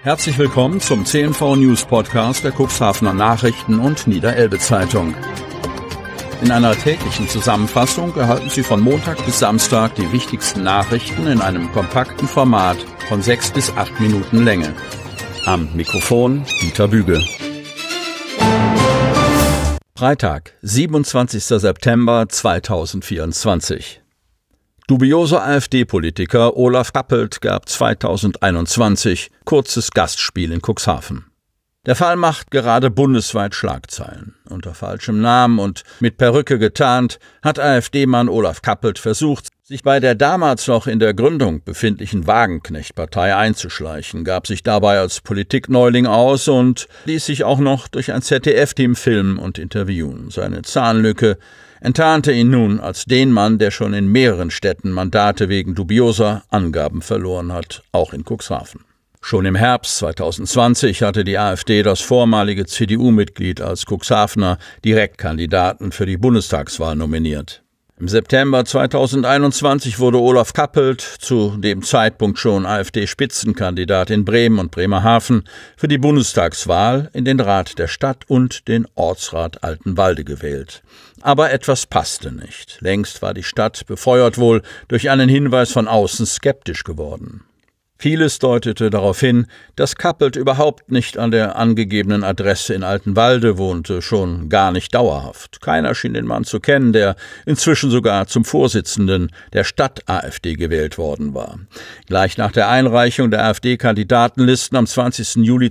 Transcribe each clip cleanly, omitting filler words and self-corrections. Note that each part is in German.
Herzlich willkommen zum CNV News Podcast der Cuxhavener Nachrichten und Niederelbe Zeitung. In einer täglichen Zusammenfassung erhalten Sie von Montag bis Samstag die wichtigsten Nachrichten in einem kompakten Format von 6 bis 8 Minuten Länge. Am Mikrofon Dieter Büge. Freitag, 27. September 2024. Dubioser AfD-Politiker Olaf Kappelt gab 2021 kurzes Gastspiel in Cuxhaven. Der Fall macht gerade bundesweit Schlagzeilen. Unter falschem Namen und mit Perücke getarnt hat AfD-Mann Olaf Kappelt versucht, sich bei der damals noch in der Gründung befindlichen Wagenknecht-Partei einzuschleichen, gab sich dabei als Politikneuling aus und ließ sich auch noch durch ein ZDF-Team filmen und interviewen. Seine Zahnlücke enttarnte ihn nun als den Mann, der schon in mehreren Städten Mandate wegen dubioser Angaben verloren hat, auch in Cuxhaven. Schon im Herbst 2020 hatte die AfD das vormalige CDU-Mitglied als Cuxhavener Direktkandidaten für die Bundestagswahl nominiert. Im September 2021 wurde Olaf Kappelt, zu dem Zeitpunkt schon AfD-Spitzenkandidat in Bremen und Bremerhaven, für die Bundestagswahl in den Rat der Stadt und den Ortsrat Altenwalde gewählt. Aber etwas passte nicht. Längst war die Stadt, befeuert wohl durch einen Hinweis von außen, skeptisch geworden. Vieles deutete darauf hin, dass Kappelt überhaupt nicht an der angegebenen Adresse in Altenwalde wohnte, schon gar nicht dauerhaft. Keiner schien den Mann zu kennen, der inzwischen sogar zum Vorsitzenden der Stadt-AfD gewählt worden war. Gleich nach der Einreichung der AfD-Kandidatenlisten am 20. Juli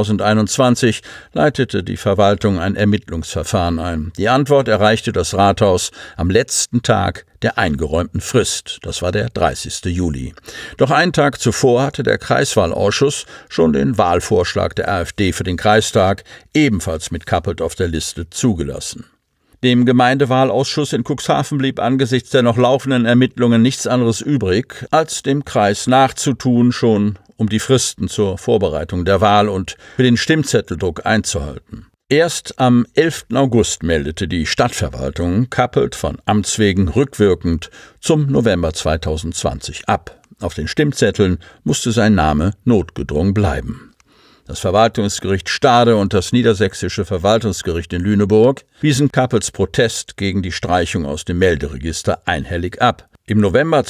2021 leitete die Verwaltung ein Ermittlungsverfahren ein. Die Antwort erreichte das Rathaus am letzten Tag der eingeräumten Frist. Das war der 30. Juli. Doch einen Tag zuvor hatte der Kreiswahlausschuss schon den Wahlvorschlag der AfD für den Kreistag, ebenfalls mit Kappelt auf der Liste, zugelassen. Dem Gemeindewahlausschuss in Cuxhaven blieb angesichts der noch laufenden Ermittlungen nichts anderes übrig, als dem Kreis nachzutun, schon um die Fristen zur Vorbereitung der Wahl und für den Stimmzetteldruck einzuhalten. Erst am 11. August meldete die Stadtverwaltung Kappelt von Amts wegen rückwirkend zum November 2020 ab. Auf den Stimmzetteln musste sein Name notgedrungen bleiben. Das Verwaltungsgericht Stade und das Niedersächsische Verwaltungsgericht in Lüneburg wiesen Kappelts Protest gegen die Streichung aus dem Melderegister einhellig ab. Im November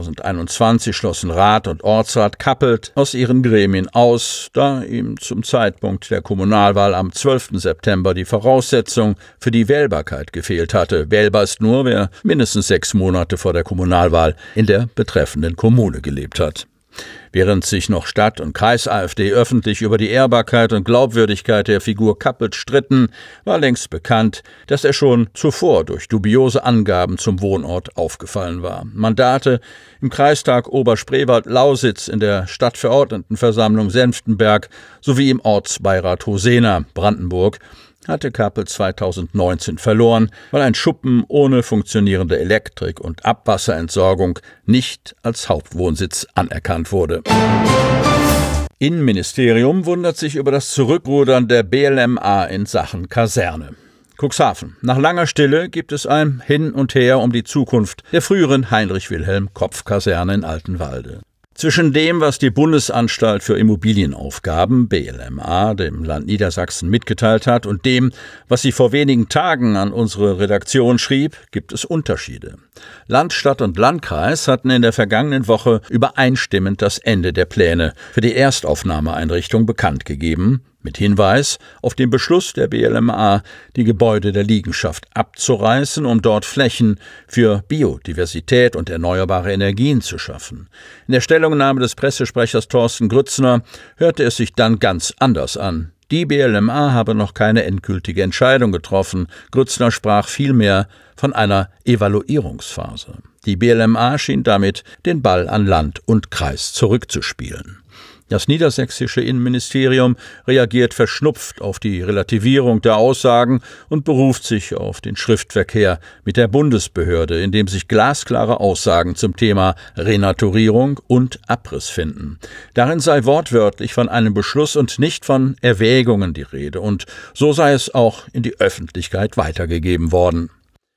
2021 schlossen Rat und Ortsrat Kappelt aus ihren Gremien aus, da ihm zum Zeitpunkt der Kommunalwahl am 12. September die Voraussetzung für die Wählbarkeit gefehlt hatte. Wählbar ist nur, wer mindestens 6 Monate vor der Kommunalwahl in der betreffenden Kommune gelebt hat. Während sich noch Stadt- und Kreis-AfD öffentlich über die Ehrbarkeit und Glaubwürdigkeit der Figur Kappelt stritten, war längst bekannt, dass er schon zuvor durch dubiose Angaben zum Wohnort aufgefallen war. Mandate im Kreistag Oberspreewald-Lausitz, in der Stadtverordnetenversammlung Senftenberg sowie im Ortsbeirat Hosena, Brandenburg, hatte Kappelt 2019 verloren, weil ein Schuppen ohne funktionierende Elektrik- und Abwasserentsorgung nicht als Hauptwohnsitz anerkannt wurde. Innenministerium wundert sich über das Zurückrudern der BLMA in Sachen Kaserne. Cuxhaven. Nach langer Stille gibt es ein Hin und Her um die Zukunft der früheren Heinrich-Wilhelm-Kopf-Kaserne in Altenwalde. Zwischen dem, was die Bundesanstalt für Immobilienaufgaben, BLMA, dem Land Niedersachsen mitgeteilt hat, und dem, was sie vor wenigen Tagen an unsere Redaktion schrieb, gibt es Unterschiede. Land, Stadt und Landkreis hatten in der vergangenen Woche übereinstimmend das Ende der Pläne für die Erstaufnahmeeinrichtung bekannt gegeben, mit Hinweis auf den Beschluss der BLMA, die Gebäude der Liegenschaft abzureißen, um dort Flächen für Biodiversität und erneuerbare Energien zu schaffen. In der Stellungnahme des Pressesprechers Thorsten Grützner hörte es sich dann ganz anders an. Die BLMA habe noch keine endgültige Entscheidung getroffen. Grützner sprach vielmehr von einer Evaluierungsphase. Die BLMA schien damit den Ball an Land und Kreis zurückzuspielen. Das niedersächsische Innenministerium reagiert verschnupft auf die Relativierung der Aussagen und beruft sich auf den Schriftverkehr mit der Bundesbehörde, in dem sich glasklare Aussagen zum Thema Renaturierung und Abriss finden. Darin sei wortwörtlich von einem Beschluss und nicht von Erwägungen die Rede, und so sei es auch in die Öffentlichkeit weitergegeben worden.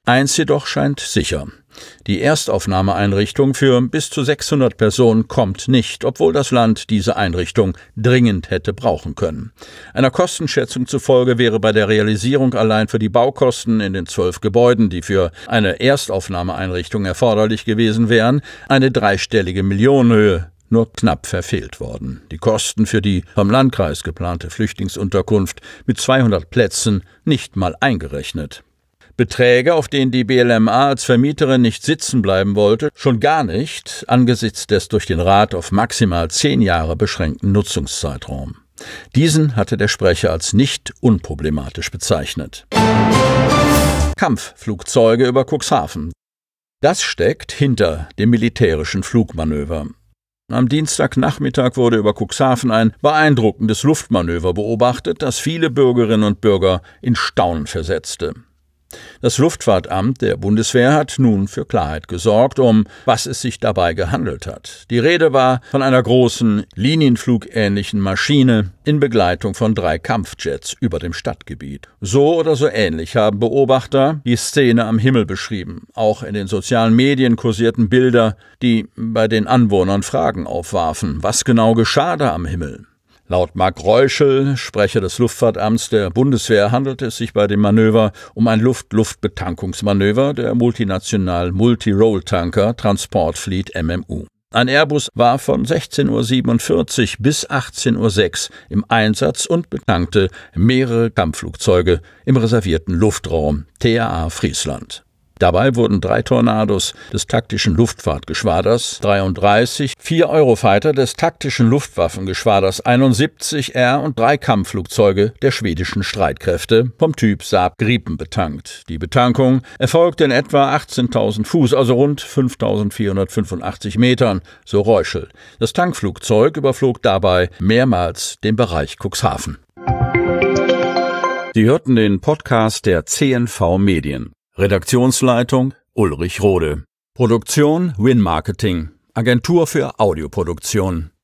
Eins jedoch scheint sicher: Die Erstaufnahmeeinrichtung für bis zu 600 Personen kommt nicht, obwohl das Land diese Einrichtung dringend hätte brauchen können. Einer Kostenschätzung zufolge wäre bei der Realisierung allein für die Baukosten in den 12 Gebäuden, die für eine Erstaufnahmeeinrichtung erforderlich gewesen wären, eine dreistellige Millionenhöhe nur knapp verfehlt worden. Die Kosten für die vom Landkreis geplante Flüchtlingsunterkunft mit 200 Plätzen nicht mal eingerechnet. Beträge, auf denen die BLMA als Vermieterin nicht sitzen bleiben wollte, schon gar nicht angesichts des durch den Rat auf maximal 10 Jahre beschränkten Nutzungszeitraums. Diesen hatte der Sprecher als nicht unproblematisch bezeichnet. Kampfflugzeuge über Cuxhaven. Das steckt hinter dem militärischen Flugmanöver. Am Dienstagnachmittag wurde über Cuxhaven ein beeindruckendes Luftmanöver beobachtet, das viele Bürgerinnen und Bürger in Staunen versetzte. Das Luftfahrtamt der Bundeswehr hat nun für Klarheit gesorgt, um was es sich dabei gehandelt hat. Die Rede war von einer großen, linienflugähnlichen Maschine in Begleitung von 3 Kampfjets über dem Stadtgebiet. So oder so ähnlich haben Beobachter die Szene am Himmel beschrieben. Auch in den sozialen Medien kursierten Bilder, die bei den Anwohnern Fragen aufwarfen. Was genau geschah da am Himmel? Laut Mark Reuschel, Sprecher des Luftfahrtamts der Bundeswehr, handelte es sich bei dem Manöver um ein Luft-Luft-Betankungsmanöver der multinationalen Multi-Role-Tanker Transport Fleet MMU. Ein Airbus war von 16:47 Uhr bis 18:06 Uhr im Einsatz und betankte mehrere Kampfflugzeuge im reservierten Luftraum TAA Friesland. Dabei wurden 3 Tornados des taktischen Luftfahrtgeschwaders 33, 4 Eurofighter des taktischen Luftwaffengeschwaders 71R und 3 Kampfflugzeuge der schwedischen Streitkräfte vom Typ Saab Gripen betankt. Die Betankung erfolgte in etwa 18.000 Fuß, also rund 5.485 Metern, so Reuschel. Das Tankflugzeug überflog dabei mehrmals den Bereich Cuxhaven. Sie hörten den Podcast der CNV Medien. Redaktionsleitung Ulrich Rode. Produktion Win Marketing, Agentur für Audioproduktion.